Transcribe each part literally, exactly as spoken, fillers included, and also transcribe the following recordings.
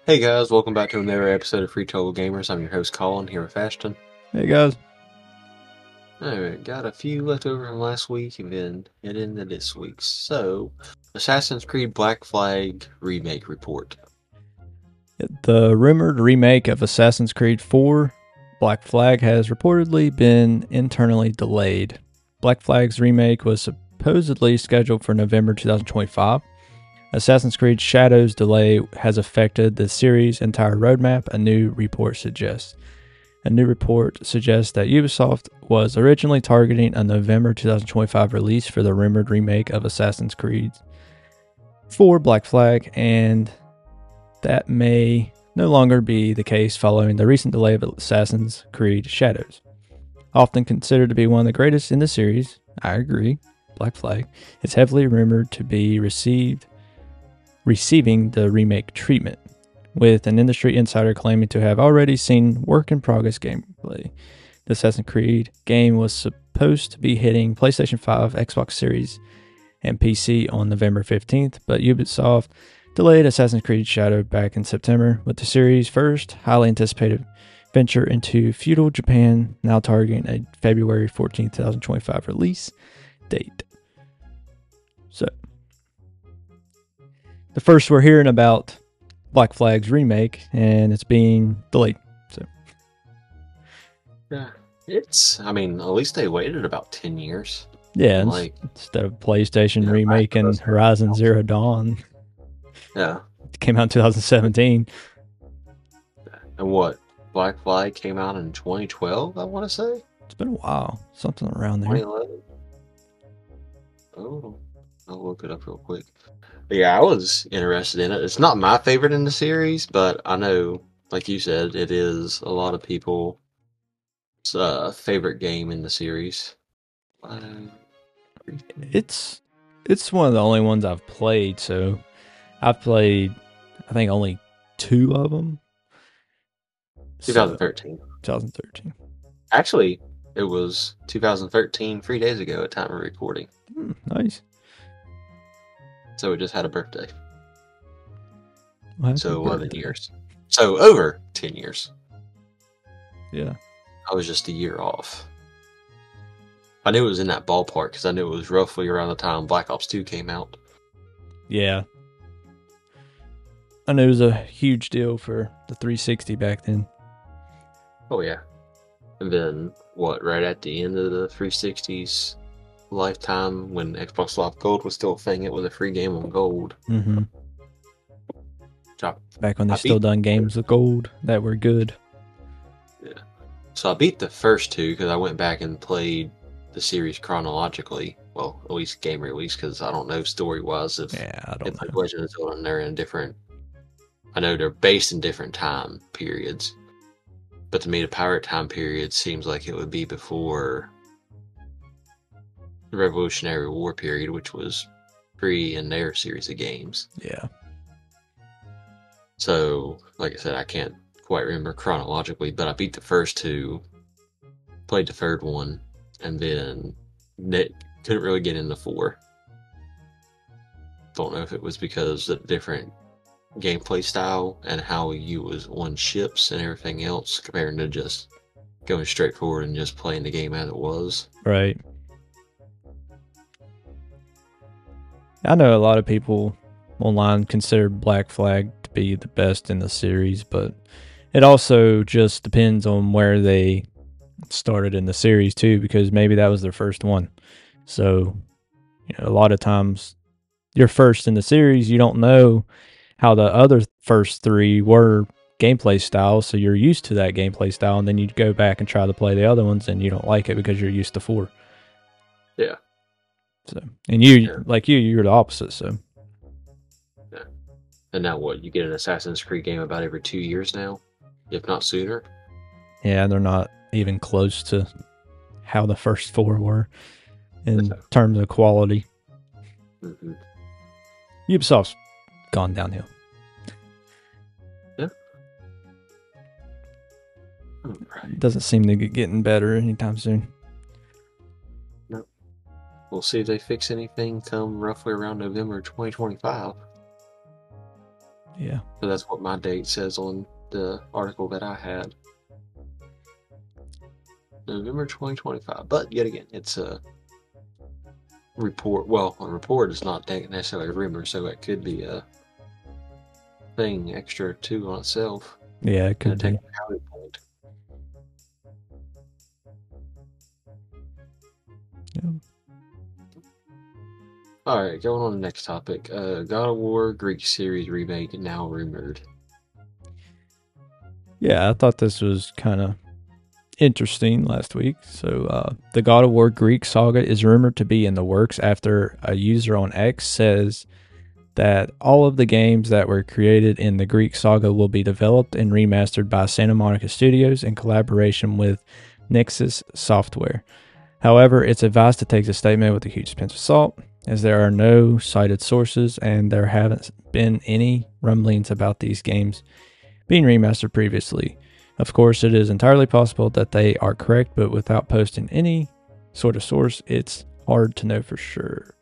Hey guys, welcome back to another episode of Free Total Gamers. I'm your host Colin here with Ashton. Hey guys. Alright, got a few left over from last week and then head into this week's. So, Assassin's Creed Black Flag Remake Report. The rumored remake of Assassin's Creed four, Black Flag, has reportedly been internally delayed. Black Flag's remake was supposedly scheduled for November twenty twenty-five. Assassin's Creed Shadows' delay has affected the series' entire roadmap, a new report suggests. A new report suggests that Ubisoft was originally targeting a November twenty twenty-five release for the rumored remake of Assassin's Creed four Black Flag, and that may no longer be the case following the recent delay of Assassin's Creed Shadows. Often considered to be one of the greatest in the series, I agree, Black Flag is heavily rumored to be received receiving the remake treatment, with an industry insider claiming to have already seen work-in-progress gameplay. The Assassin's Creed game was supposed to be hitting PlayStation five, Xbox Series, and P C on November fifteenth, but Ubisoft delayed Assassin's Creed Shadow back in September, with the series' first highly anticipated venture into feudal Japan now targeting a February fourteenth, twenty twenty-five release date. So, the first we're hearing about Black Flag's remake, and it's being delayed. So, Yeah, it's, I mean, at least they waited about ten years. yeah, Like, instead of PlayStation yeah, remaking Horizon Zero Dawn, yeah. it came out in twenty seventeen. And what? Black Flag came out in twenty twelve, I want to say? It's been a while. Something around there. twenty eleven? Oh, I'll look it up real quick. But yeah, I was interested in it. It's not my favorite in the series, but I know, like you said, it is a lot of people's uh, favorite game in the series. Um, It's it's one of the only ones I've played, so I've played, I think, only two of them. twenty thirteen. So, twenty thirteen. Actually, it was two thousand thirteen, three days ago at time of recording. Hmm, nice. So it just had a birthday. Well, So eleven birthday. Years. So over ten years. Yeah. I was just a year off. I knew it was in that ballpark because I knew it was roughly around the time Black Ops two came out. Yeah. I know it was a huge deal for the three sixty back then. Oh, yeah. And then, what, right at the end of the three sixty's lifetime, when Xbox Live Gold was still a thing, it was a free game on Gold. Mm-hmm. I, back when they still beat, done games with Gold that were good. Yeah. So I beat the first two because I went back and played the series chronologically. Well, at least game release, because I don't know story-wise if, yeah, I don't if know. like Legend of Zelda and they're in different... I know they're based in different time periods. But to me, the pirate time period seems like it would be before the Revolutionary War period, which was pre in their series of games. Yeah. So, like I said, I can't quite remember chronologically, but I beat the first two, played the third one, and then couldn't really get into four. Don't know if it was because of the different gameplay style and how you was on ships and everything else compared to just going straight forward and just playing the game as it was. Right. I know a lot of people online consider Black Flag to be the best in the series, but it also just depends on where they started in the series too, because maybe that was their first one. So, you know, a lot of times you're first in the series, you don't know how the other first three were gameplay styles, so you're used to that gameplay style, and then you go back and try to play the other ones, and you don't like it because you're used to four. Yeah. So, and you, yeah. like you, you're the opposite. So. Yeah. And now what? You get an Assassin's Creed game about every two years now, if not sooner. Yeah, they're not even close to how the first four were in terms of quality. Mm-hmm. Ubisoft's gone downhill. Yeah. Right. Doesn't seem to get getting better anytime soon. No. We'll see if they fix anything come roughly around November twenty twenty-five. Yeah. So that's what my date says on the article that I had. November twenty twenty-five. But yet again, it's a report. Well, a report is not necessarily a rumor, so it could be a thing extra too on itself. Yeah, it could be. Point. Yeah. All right, going on to the next topic. Uh, God of War Greek series remake now rumored. Yeah, I thought this was kind of interesting last week. So, uh, the God of War Greek saga is rumored to be in the works after a user on X says that all of the games that were created in the Greek saga will be developed and remastered by Santa Monica Studios in collaboration with Nixxes Software. However, it's advised to take the statement with a huge pinch of salt, as there are no cited sources and there haven't been any rumblings about these games being remastered previously. Of course, it is entirely possible that they are correct, but without posting any sort of source, it's hard to know for sure.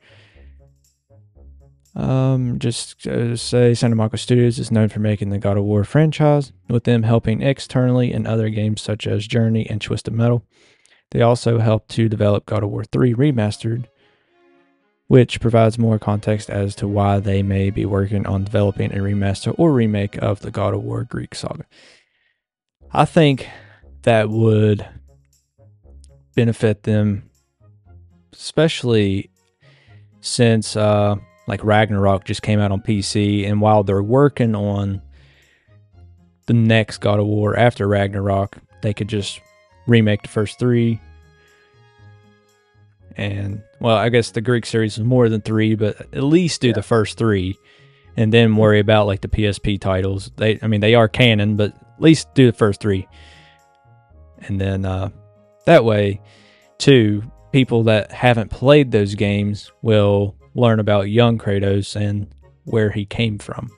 Um, just to say, Santa Monica Studios is known for making the God of War franchise, with them helping externally in other games such as Journey and Twisted Metal. They also helped to develop God of War three Remastered, which provides more context as to why they may be working on developing a remaster or remake of the God of War Greek saga. I think that would benefit them, especially since uh, like Ragnarok just came out on P C, and while they're working on the next God of War after Ragnarok, they could just remake the first three. And, well, I guess the Greek series is more than three, but at least do yeah. the first three, and then worry about like the P S P titles. They, I mean, they are canon, but at least do the first three. And then uh, that way, too, people that haven't played those games will learn about young Kratos and where he came from.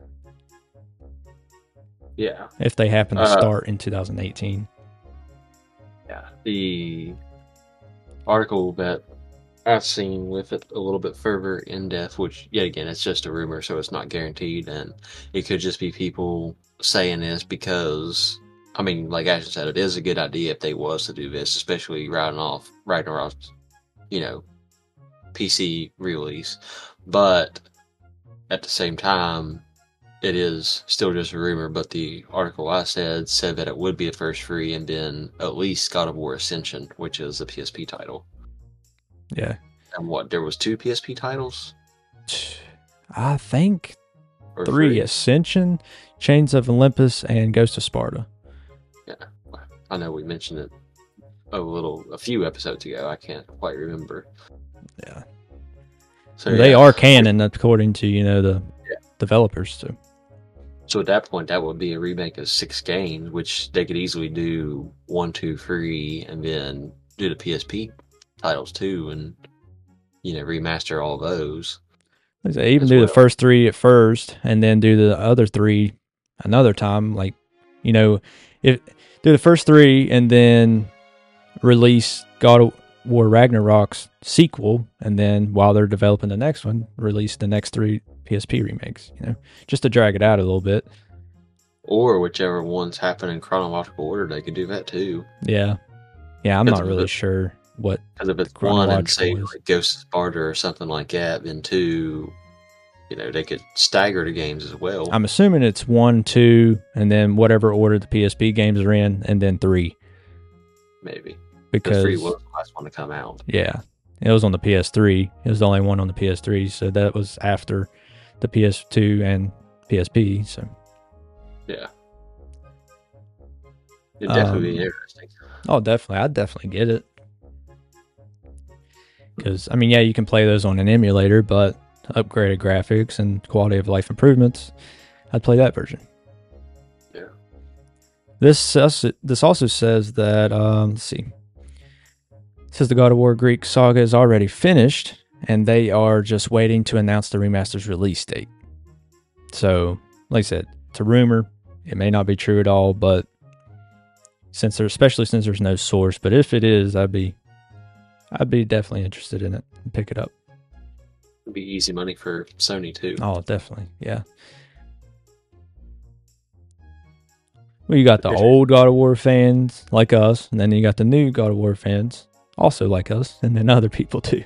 Yeah. If they happen to uh, start in two thousand eighteen. Yeah. The article that I've seen with it a little bit further in depth, which yet again it's just a rumor, so it's not guaranteed, and it could just be people saying this because, I mean, like Ashton said, it is a good idea if they was to do this, especially riding off Ragnarok, you know, P C release. But at the same time, it is still just a rumor. But the article I said said that it would be a first free and then at least God of War Ascension, which is a P S P title. Yeah. And what, there was two P S P titles? I think or three. three. Ascension, Chains of Olympus, and Ghost of Sparta. Yeah. I know we mentioned it a little, a few episodes ago. I can't quite remember. Yeah. So they yeah. are canon according to, you know, the yeah. developers too. So at that point, that would be a remake of six games, which they could easily do one, two, three, and then do the P S P titles too, and you know, remaster all those. They even do well. the first three at first, and then do the other three another time. Like, you know, if do the first three and then release God of War Ragnarok's sequel, and then while they're developing the next one, release the next three P S P remakes. You know, just to drag it out a little bit. Or whichever ones happen in chronological order, they could do that too. Yeah, yeah. I'm not really it, sure what. Because if it's one and say like Ghost of Sparta or something like that, then two, you know, they could stagger the games as well. I'm assuming it's one, two, and then whatever order the P S P games are in, and then three. Maybe. Because three was the last one to come out. Yeah. It was on the P S three. It was the only one on the P S three, so that was after the P S two and P S P, so. Yeah. It'd definitely um, be interesting. Oh, definitely. I'd definitely get it. Because, I mean, yeah, you can play those on an emulator, but upgraded graphics and quality of life improvements, I'd play that version. Yeah. This, uh, this also says that, um, let's see. It says the God of War Greek saga is already finished, and they are just waiting to announce the remaster's release date. So, like I said, it's a rumor. It may not be true at all, but since there, especially since there's no source, but if it is, I'd be, I'd be definitely interested in it and pick it up. It'd be easy money for Sony too. Oh, definitely, yeah. Well, you got the old God of War fans like us, and then you got the new God of War fans also like us, and then other people too.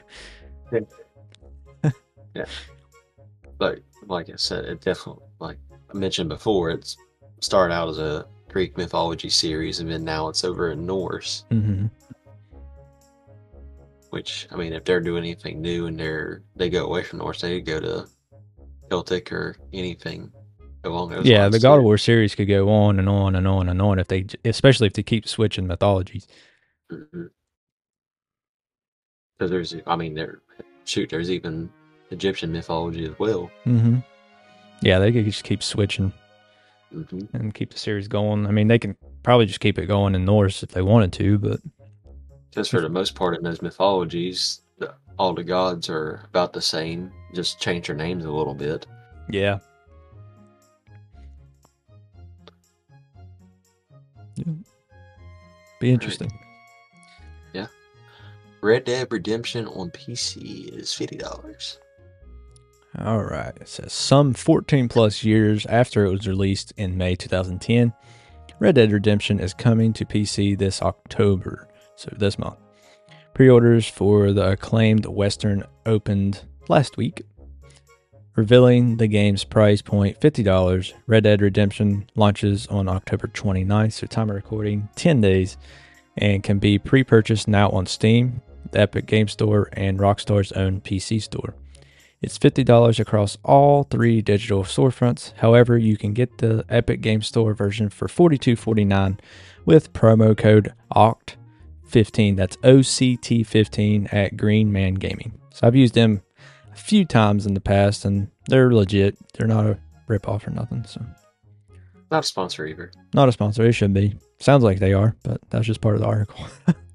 Yeah. Like, like I said, it definitely, like I mentioned before, it's started out as a Greek mythology series, and then now it's over in Norse. Mm-hmm. Which, I mean, if they're doing anything new and they're they go away from Norse, they go to Celtic or anything along those Yeah, lines. the God too. of War series could go on and on and on and on if they, especially if they keep switching mythologies. Mm-hmm. Because there's, I mean, there, shoot, there's even Egyptian mythology as well. Mm-hmm. Yeah, they could just keep switching Mm-hmm. and keep the series going. I mean, they can probably just keep it going in Norse if they wanted to, but Because for the most part in those mythologies, the, all the gods are about the same, just change their names a little bit. yeah. yeah. Be interesting. Right. Yeah. Red Dead Redemption on P C is fifty dollars. All right. It says some fourteen plus years after it was released in May twenty ten, Red Dead Redemption is coming to P C this October, so this month. Pre-orders for the acclaimed Western opened last week. Revealing the game's price point, fifty dollars, Red Dead Redemption launches on October twenty-ninth, so time of recording, ten days, and can be pre-purchased now on Steam, the Epic Game Store, and Rockstar's own P C store. It's fifty dollars across all three digital storefronts. However, you can get the Epic Game Store version for forty-two forty-nine with promo code O C T fifteen. That's O C T fifteen at Green Man Gaming. So I've used them a few times in the past, and they're legit. They're not a ripoff or nothing. So Not a sponsor either. not a sponsor. It should be. Sounds like they are, but that's just part of the article.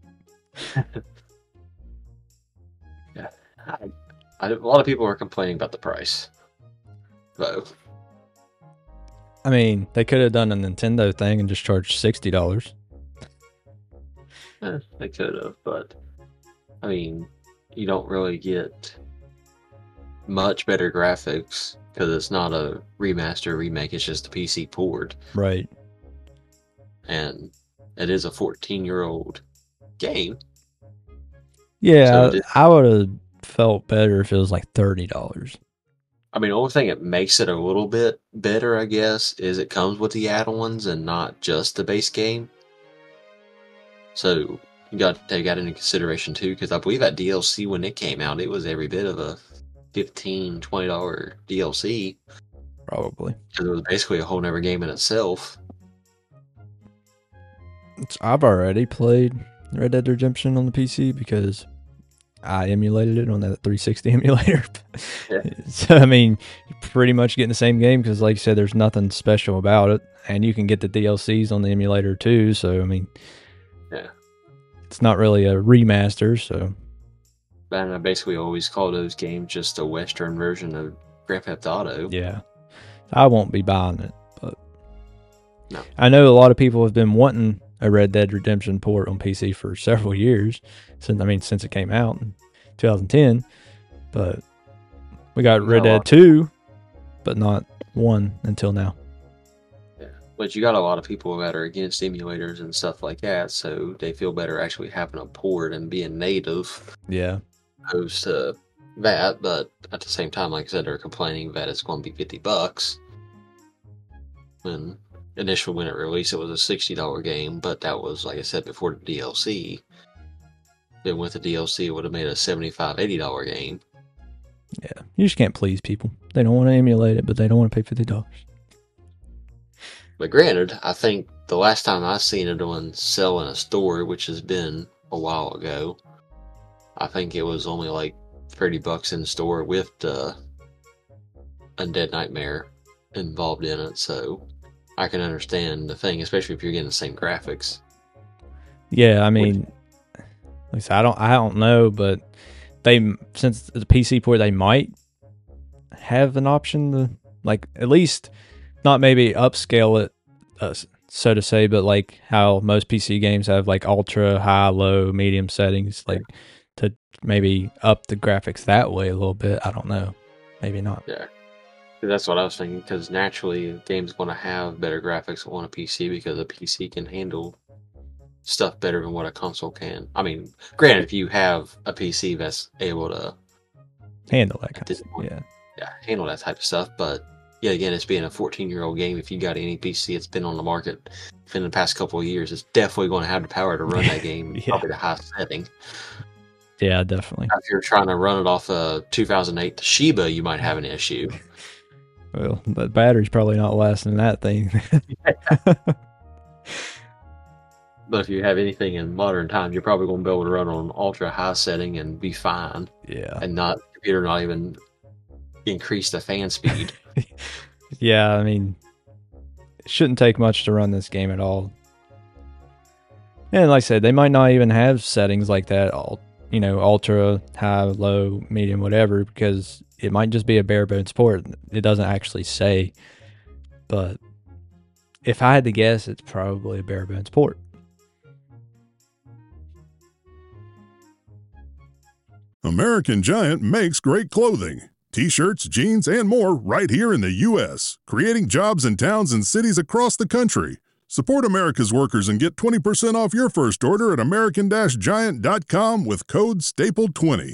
Yeah. I, I, a lot of people are complaining about the price. Though. I mean, they could have done a Nintendo thing and just charged sixty dollars. Eh, they could have, but I mean, you don't really get much better graphics because it's not a remaster remake, it's just a P C port. Right. And it is a fourteen year old game. Yeah, So it- I would have felt better if it was like thirty dollars. I mean, the only thing that makes it a little bit better, I guess, is it comes with the add-ons and not just the base game. So you got to take that into consideration too, because I believe that D L C when it came out, it was every bit of a fifteen dollars, twenty dollars D L C. Probably. Because it was basically a whole nother game in itself. It's, I've already played Red Dead Redemption on the P C because I emulated it on that three sixty emulator. Yeah. So, I mean, you're pretty much getting the same game because, like you said, there's nothing special about it. And you can get the D L Cs on the emulator too. So, I mean, Yeah. it's not really a remaster. So, And I basically always call those games just a Western version of Grand Theft Auto. yeah, I won't be buying it. But No. I know a lot of people have been wanting a Red Dead Redemption port on P C for several years. Since I mean, since it came out in twenty ten. But we got Red Dead two, but not one until now. Yeah. But you got a lot of people that are against emulators and stuff like that, so they feel better actually having a port and being native Yeah. opposed to that. But at the same time, like I said, they're complaining that it's going to be fifty bucks. When initially when it released, it was a sixty dollar game, but that was, like I said, before the D L C. Then with the D L C, it would have made a seventy-five, eighty dollar game. Yeah. You just can't please people. They don't want to emulate it, but they don't want to pay fifty dollars. But granted, I think the last time I seen it on sale in a store, which has been a while ago, I think it was only like thirty bucks in store with the Undead Nightmare involved in it. So I can understand the thing, especially if you're getting the same graphics. Yeah, I mean, like I said, I don't, I don't know, but they, since the P C port, they might have an option to, like, at least not maybe upscale it, uh, so to say, but like how most P C games have like ultra, high, low, medium settings, like to maybe up the graphics that way a little bit. I don't know, maybe not. Yeah. That's what I was thinking, because naturally, the game's going to have better graphics on a P C because a P C can handle stuff better than what a console can. I mean, granted, if you have a P C that's able to handle that at kind this of point, yeah. yeah, handle that type of stuff, but yeah, again, it's being a fourteen-year-old game. If you got any P C that's been on the market in the past couple of years, it's definitely going to have the power to run that game, Yeah. probably the highest setting. Yeah, definitely. If you're trying to run it off a two thousand eight Toshiba, you might have an issue. Well, the battery's probably not lasting that thing. But if you have anything in modern times, you're probably going to be able to run on ultra high setting and be fine. Yeah. And not computer not even increase the fan speed. Yeah, I mean, it shouldn't take much to run this game at all. And like I said, they might not even have settings like that, all you know, ultra, high, low, medium, whatever, because it might just be a bare bones port. It doesn't actually say. But if I had to guess, it's probably a bare bones port. American Giant makes great clothing. T-shirts, jeans, and more right here in the U S, creating jobs in towns and cities across the country. Support America's workers and get twenty percent off your first order at American Giant dot com with code staple twenty.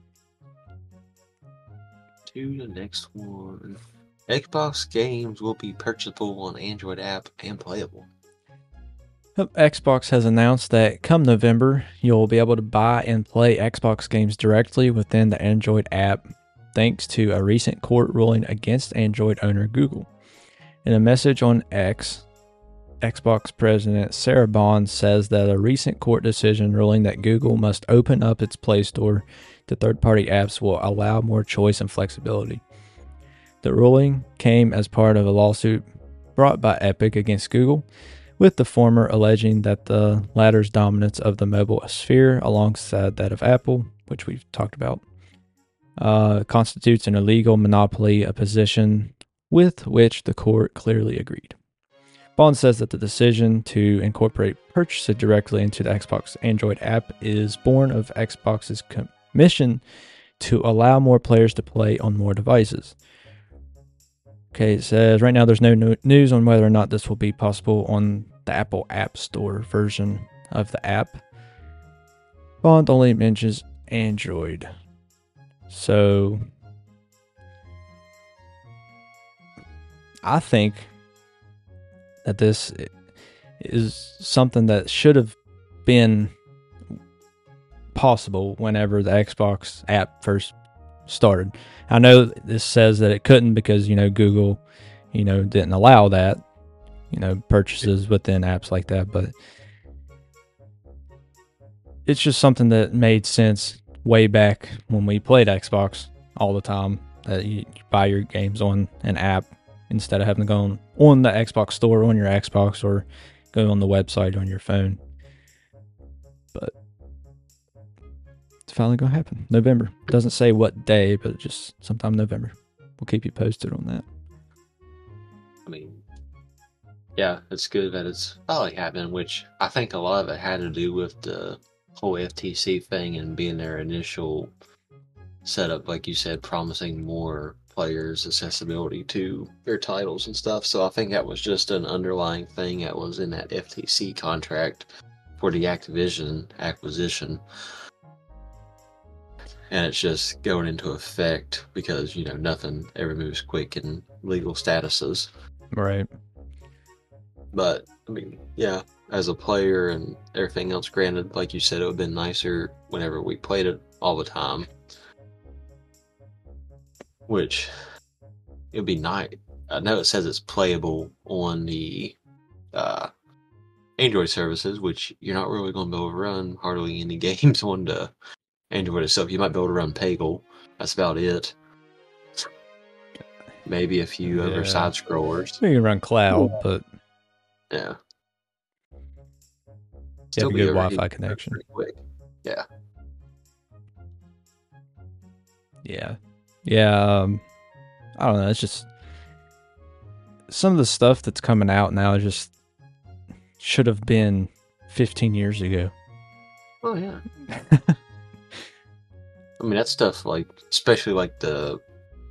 To the next one. Xbox games will be purchasable on Android app and playable. Xbox has announced that come November, you'll be able to buy and play Xbox games directly within the Android app, thanks to a recent court ruling against Android owner Google. In a message on X, Xbox President Sarah Bond says that a recent court decision ruling that Google must open up its Play Store to third-party apps will allow more choice and flexibility. The ruling came as part of a lawsuit brought by Epic against Google, with the former alleging that the latter's dominance of the mobile sphere alongside that of Apple, which we've talked about, uh, constitutes an illegal monopoly, a position with which the court clearly agreed. Bond says that the decision to incorporate purchases directly into the Xbox Android app is born of Xbox's mission to allow more players to play on more devices. Okay, it says right now there's no no news on whether or not this will be possible on the Apple App Store version of the app. Bond only mentions Android. So I think that this is something that should have been possible whenever the Xbox app first started. I know this says that it couldn't because, you know, Google, you know, didn't allow that, you know, purchases within apps like that, but it's just something that made sense way back when we played Xbox all the time, that you buy your games on an app instead of having to go on, on the Xbox store on your Xbox or go on the website on your phone. But it's finally going to happen. November. Doesn't say what day, but just sometime November. We'll keep you posted on that. I mean, yeah, it's good that it's finally happening, which I think a lot of it had to do with the whole F T C thing and being their initial setup, like you said, promising more players accessibility to their titles and stuff. So I think that was just an underlying thing that was in that F T C contract for the Activision acquisition. And it's just going into effect because, you know, nothing ever moves quick in legal statuses. Right. But, I mean, yeah, as a player and everything else, granted, like you said, it would have been nicer whenever we played it all the time. Which, it would be nice. I know it says it's playable on the uh, Android services, which you're not really going to be able to run hardly any games on the Android itself. You might be able to run Peggle. That's about it. Maybe a few Yeah. other side scrollers. You can run cloud, but Yeah. you have a good overheated Wi-Fi connection. pretty quick. Yeah. Yeah. Yeah. Um, I don't know. It's just some of the stuff that's coming out now just should have been fifteen years ago. Oh, yeah. I mean, that stuff, like, especially like the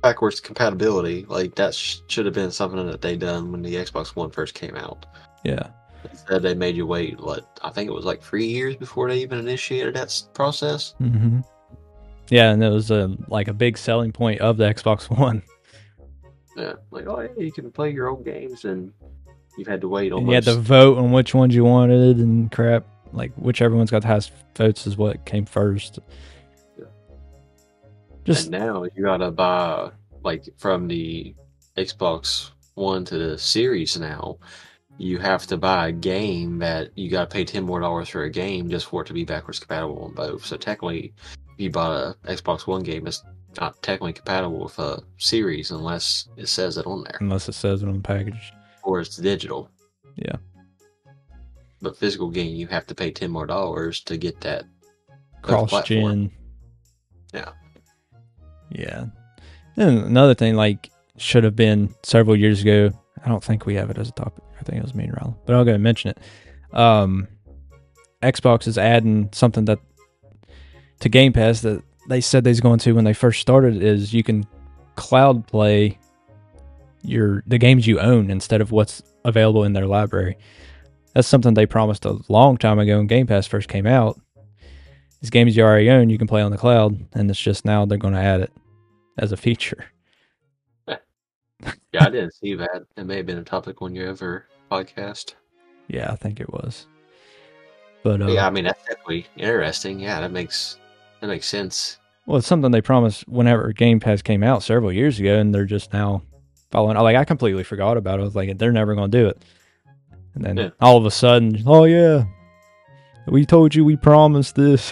backwards compatibility. Like that sh- should have been something that they done when the Xbox One first came out. Yeah. Instead, they made you wait. What I think it was like three years before they even initiated that s- process. Mm-hmm. Yeah, and it was a like a big selling point of the Xbox One. Yeah, like oh yeah, you can play your own games, and you've had to wait almost. And you had to vote on which ones you wanted and crap. Like whichever one's got the highest votes is what came first. Yeah. Just and now you gotta buy like from the Xbox One to the Series now. You have to buy a game that you gotta pay ten more dollars for a game just for it to be backwards compatible on both. So technically, if you bought a Xbox One game, it's not technically compatible with a Series unless it says it on there, unless it says it on the package. or it's digital. Yeah. But physical game, you have to pay ten more dollars to get that Cross gen. Yeah. Yeah. And another thing, like, should have been several years ago. I don't think we have it as a topic. I think it was me and Rylan, but I'll go and mention it. Um, Xbox is adding something that to Game Pass that they said they was going to when they first started is you can cloud play your the games you own instead of what's available in their library. That's something they promised a long time ago when Game Pass first came out. These games you already own, you can play on the cloud, and it's just now they're going to add it as a feature. Yeah, I didn't see that. It may have been a topic on your other podcast. Yeah, I think it was. But, uh, but yeah, I mean that's definitely interesting. Yeah, that makes that makes sense. Well, it's something they promised whenever Game Pass came out several years ago, and they're just now following. Like I completely forgot about it. I was like, they're never going to do it. And then yeah. all of a sudden, oh yeah, we told you, we promised this.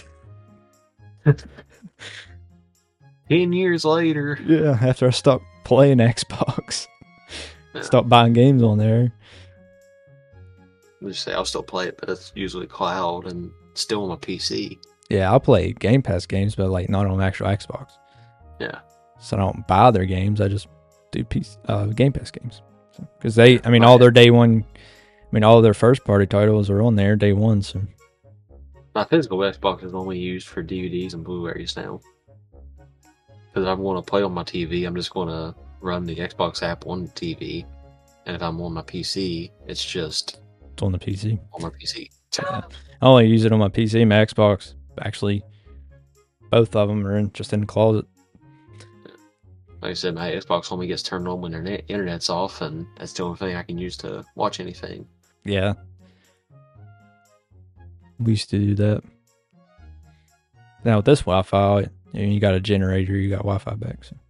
Ten years later. Yeah, after I stopped playing Xbox, yeah. stopped buying games on there. I'll just say I'll still play it, but it's usually cloud and still on my P C. Yeah, I'll play Game Pass games, but like not on actual Xbox. Yeah. So I don't buy their games. I just do P C, uh, Game Pass games. Because they, I mean, all their day one, I mean, all their first party titles are on there day one. So my physical Xbox is only used for D V Ds and Blu-rays now. Because if I'm going to play on my T V, I'm just going to run the Xbox app on the T V. And if I'm on my P C, it's just... It's on the P C. On my P C. Yeah. I only use it on my P C. My Xbox, actually, both of them are in, just in the closet. Like I said, my Xbox only gets turned on when the internet, internet's off, and that's the only thing I can use to watch anything. Yeah. We used to do that. Now with this Wi-Fi, you, know, you got a generator, you got Wi-Fi back. So.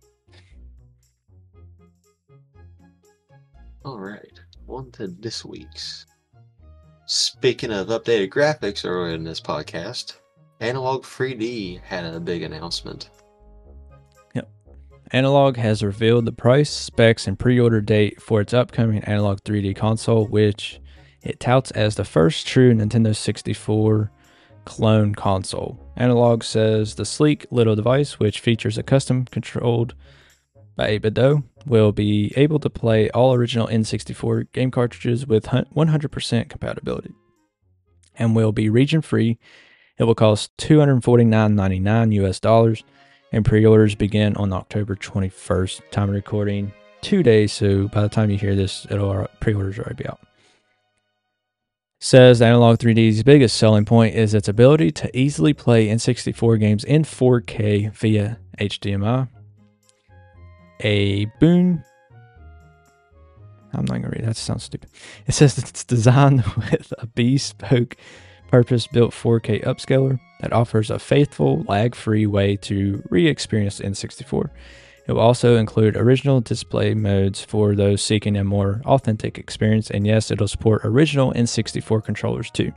All right, on to this week's. Speaking of updated graphics earlier in this podcast, Analog three D had a big announcement. Yep. Analog has revealed the price, specs, and pre-order date for its upcoming Analog three D console, which it touts as the first true Nintendo sixty-four clone console. Analog says the sleek little device, which features a custom controlled by eight bit Do, will be able to play all original N sixty-four game cartridges with one hundred percent compatibility and will be region free. It will cost two hundred forty-nine ninety-nine U S dollars, and pre-orders begin on October twenty-first. Time of recording two days, so by the time you hear this, it'll pre-orders already be out. Says Analog three D's biggest selling point is its ability to easily play N sixty-four games in four K via H D M I. A boon. I'm not going to read that. That sounds stupid. It says that it's designed with a bespoke, purpose-built four K upscaler that offers a faithful, lag-free way to re-experience N sixty-four. It will also include original display modes for those seeking a more authentic experience, and yes, it'll support original N sixty-four controllers too.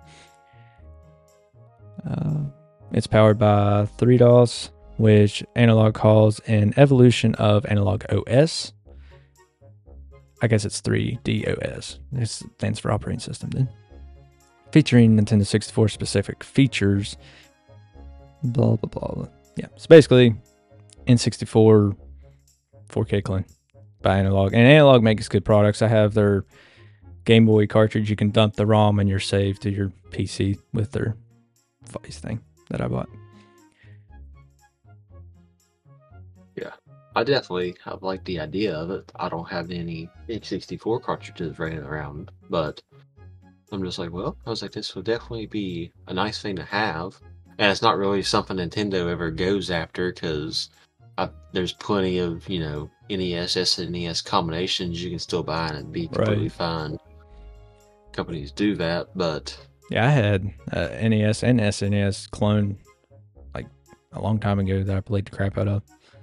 Uh, it's powered by three D O S, which Analog calls an evolution of Analog O S. I guess it's three D O S. This stands for operating system then. Featuring Nintendo sixty-four specific features. Blah, blah, blah. Yeah, so basically, N sixty-four four K clone by Analog. And Analog makes good products. I have their Game Boy cartridge. You can dump the ROM and your save to your P C with their Vice thing that I bought. I definitely have like the idea of it. I don't have any N sixty-four cartridges running around, but I'm just like, well, I was like, this would definitely be a nice thing to have. And it's not really something Nintendo ever goes after because there's plenty of, you know, N E S, S N E S combinations you can still buy and it'd be completely Right. fine. Companies do that, but Yeah, I had uh, N E S and S N E S clone like a long time ago that I played the crap out of.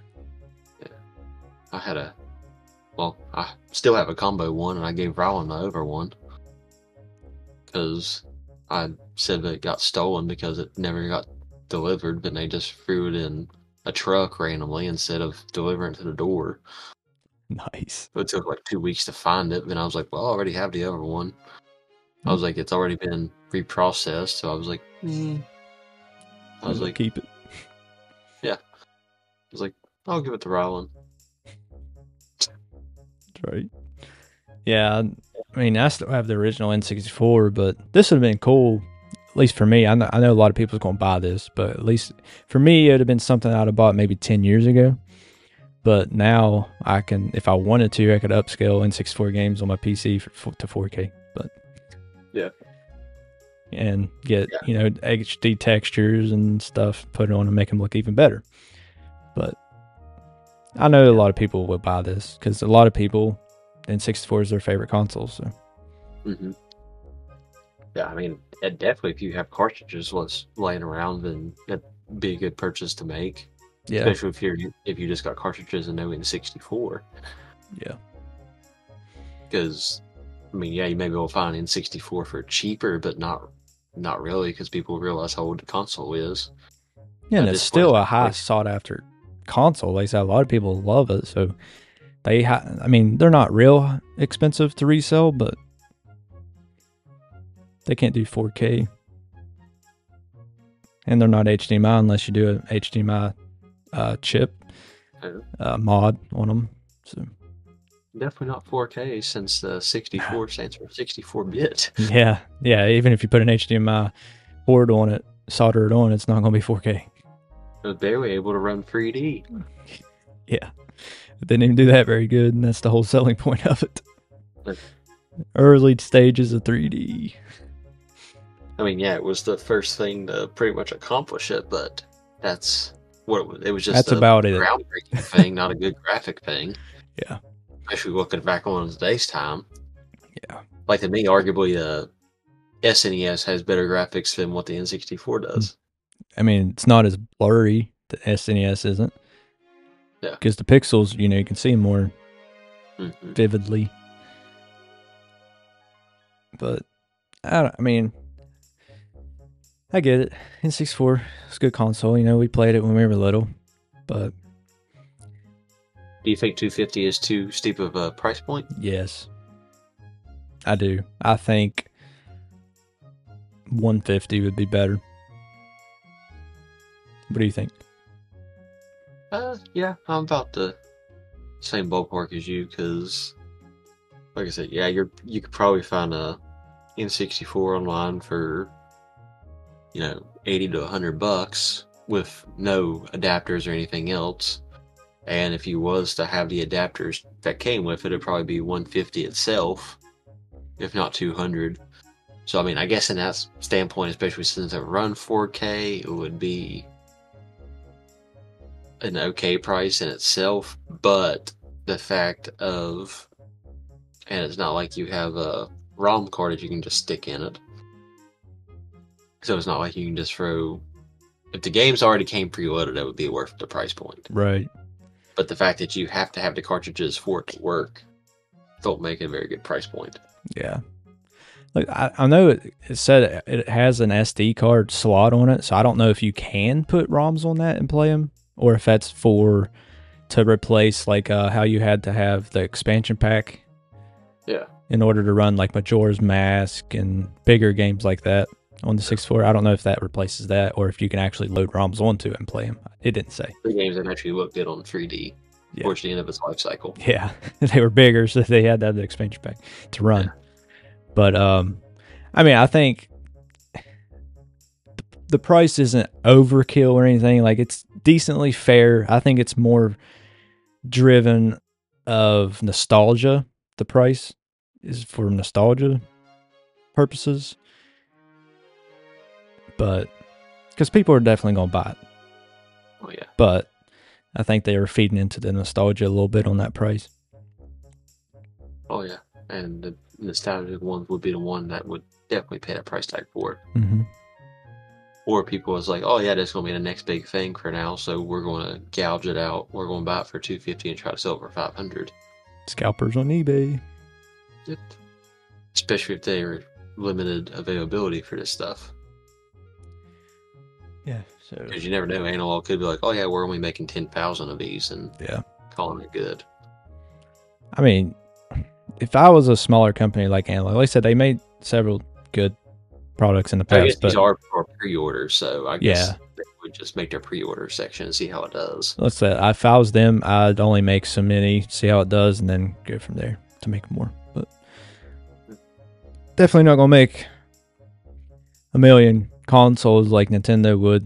I had a, well, I still have a combo one, and I gave Rylan my over one because I said that it got stolen because it never got delivered, but they just threw it in a truck randomly instead of delivering it to the door. Nice. It took like two weeks to find it, and I was like, well, I already have the other one. I was like, it's already been reprocessed, so I was like, mm. I was like, keep it. Yeah. I was like, I'll give it to Rylan. That's right. Yeah, I mean, I still have the original N sixty-four, but this would have been cool, at least for me. I know, I know a lot of people's going to buy this, but at least for me, it would have been something I'd have bought maybe ten years ago. But now I can, if I wanted to, I could upscale N sixty-four games on my P C for, to four K. But yeah, and get yeah. you know H D textures and stuff, put it on and make them look even better. But I know a lot of people will buy this because a lot of people, N sixty-four is their favorite console. So, mm-hmm. Yeah, I mean, it definitely if you have cartridges was laying around, then it'd be a good purchase to make. Yeah, especially if you if you just got cartridges and no N sixty-four. Yeah, because I mean, yeah, you may be able to find N sixty-four for cheaper, but not not really because people realize how old the console is. Yeah, and it's still a high sought after console. Like I said, a lot of people love it, so they ha- I mean, they're not real expensive to resell, but they can't do four K. And they're not H D M I unless you do an H D M I uh, chip uh, mod on them. So definitely not four K since the sixty-four stands for sixty-four bit. Yeah, yeah. Even if you put an H D M I port on it, solder it on, it's not going to be four K. It was barely able to run three D. Yeah, it didn't even do that very good, and that's the whole selling point of it. But early stages of three D. I mean, yeah, it was the first thing to pretty much accomplish it, but that's what it was. It was just that's a about it. groundbreaking thing, not a good graphic thing. Yeah. Especially looking back on today's time. Yeah. Like to me, arguably, the S N E S has better graphics than what the N sixty-four does. I mean, it's not as blurry. The S N E S isn't. Yeah. Because the pixels, you know, you can see them more mm-hmm. vividly. But, I, don't, I mean, I get it. N sixty-four is a good console. You know, we played it when we were little. But do you think two hundred fifty is too steep of a price point? Yes. I do. I think one hundred fifty would be better. What do you think? Uh, yeah, I'm about the same ballpark as you, because, like I said, yeah, you're you could probably find a N sixty-four online for, you know, eighty to a hundred bucks with no adapters or anything else. And if you was to have the adapters that came with it, it'd probably be one hundred fifty itself, if not two hundred. So, I mean, I guess in that standpoint, especially since it run four K, it would be an okay price in itself. But the fact of, and it's not like you have a ROM card that you can just stick in it. So it's not like you can just throw, if the games already came preloaded, that would be worth the price point. Right. But the fact that you have to have the cartridges for it to work don't make it a very good price point. Yeah. Like, I, I know it, it said it has an S D card slot on it, so I don't know if you can put ROMs on that and play them, or if that's for to replace like uh, how you had to have the expansion pack. Yeah. In order to run like Majora's Mask and bigger games like that on the sixty-four. I don't know if that replaces that or if you can actually load ROMs onto it and play them. It didn't say. The games that actually looked good on three D yeah. towards the end of its life cycle. Yeah, they were bigger, so they had to have the expansion pack to run. Yeah. But, um, I mean, I think the price isn't overkill or anything. Like, it's decently fair. I think it's more driven of nostalgia. The price is for nostalgia purposes. But, because people are definitely going to buy it. Oh, yeah. But I think they were feeding into the nostalgia a little bit on that price. Oh, yeah. And the nostalgic ones would be the one that would definitely pay that price tag for it. Mm-hmm. Or people was like, oh, yeah, that's going to be the next big thing for now, so we're going to gouge it out. We're going to buy it for two hundred fifty dollars and try to sell it for five hundred dollars. Scalpers on eBay. Yep. Especially if they're limited availability for this stuff. Yeah. So because you never know, Analog could be like, oh yeah, we're only making ten thousand of these and yeah, calling it good. I mean, if I was a smaller company like Analog, like I said, they made several good products in the past. I guess but these are for pre-orders, so I guess yeah, they would just make their pre-order section and see how it does. Let's say if I was them, I'd only make so many, see how it does, and then go from there to make more. But definitely not gonna make a million consoles like Nintendo would.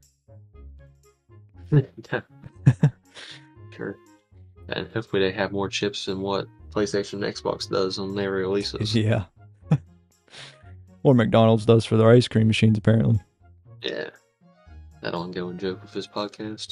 Sure. And hopefully they have more chips than what PlayStation and Xbox does on their releases. Yeah. Or McDonald's does for their ice cream machines, apparently. Yeah. That ongoing joke of this podcast.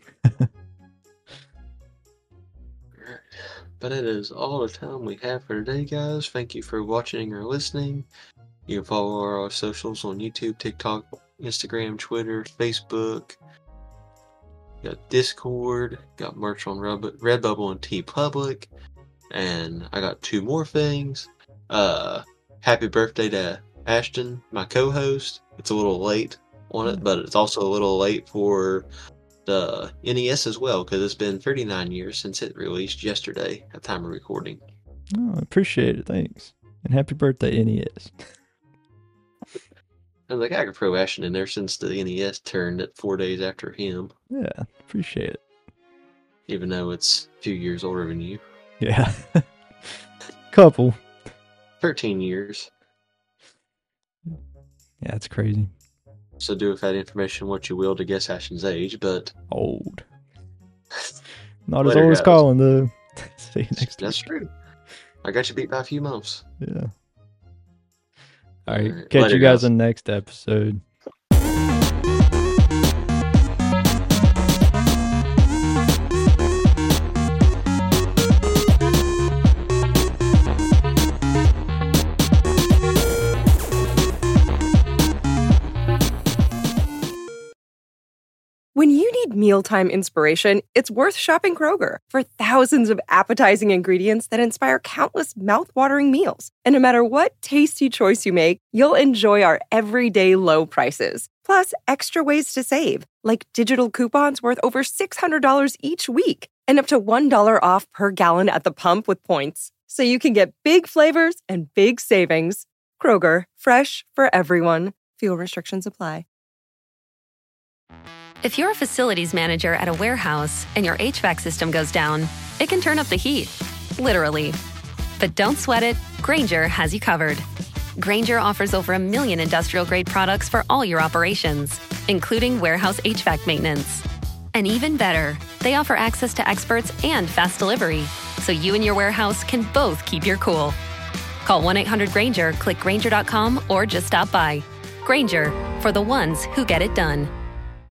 Alright. But it is all the time we have for today, guys. Thank you for watching or listening. You can follow our socials on YouTube, TikTok, Instagram, Twitter, Facebook. Got Discord, got merch on Redbubble and TeePublic, and I got two more things. Uh, happy birthday to Ashton, my co-host. It's a little late on it, but it's also a little late for the N E S as well, because it's been thirty-nine years since it released yesterday at time of recording. Oh, I appreciate it. Thanks. And happy birthday, N E S. I was like, I could throw Ashton in there since the N E S turned at four days after him. Yeah, appreciate it. Even though it's a few years older than you. Yeah. Couple. thirteen years. Yeah, that's crazy. So do with that information what you will to guess Ashton's age, but... Old. Not as Later, old as guys. Colin, though. See you next That's week. true. I got you beat by a few months. Yeah. All right. Alright, Catch later, you guys guys. in the next episode. When you need mealtime inspiration, it's worth shopping Kroger for thousands of appetizing ingredients that inspire countless mouth-watering meals. And no matter what tasty choice you make, you'll enjoy our everyday low prices. Plus, extra ways to save, like digital coupons worth over six hundred dollars each week and up to one dollar off per gallon at the pump with points. So you can get big flavors and big savings. Kroger, fresh for everyone. Fuel restrictions apply. If you're a facilities manager at a warehouse and your H V A C system goes down, it can turn up the heat, literally. But don't sweat it, Grainger has you covered. Grainger offers over a million industrial-grade products for all your operations, including warehouse H V A C maintenance. And even better, they offer access to experts and fast delivery, so you and your warehouse can both keep your cool. Call one eight hundred Grainger, click Grainger dot com, or just stop by. Grainger, for the ones who get it done.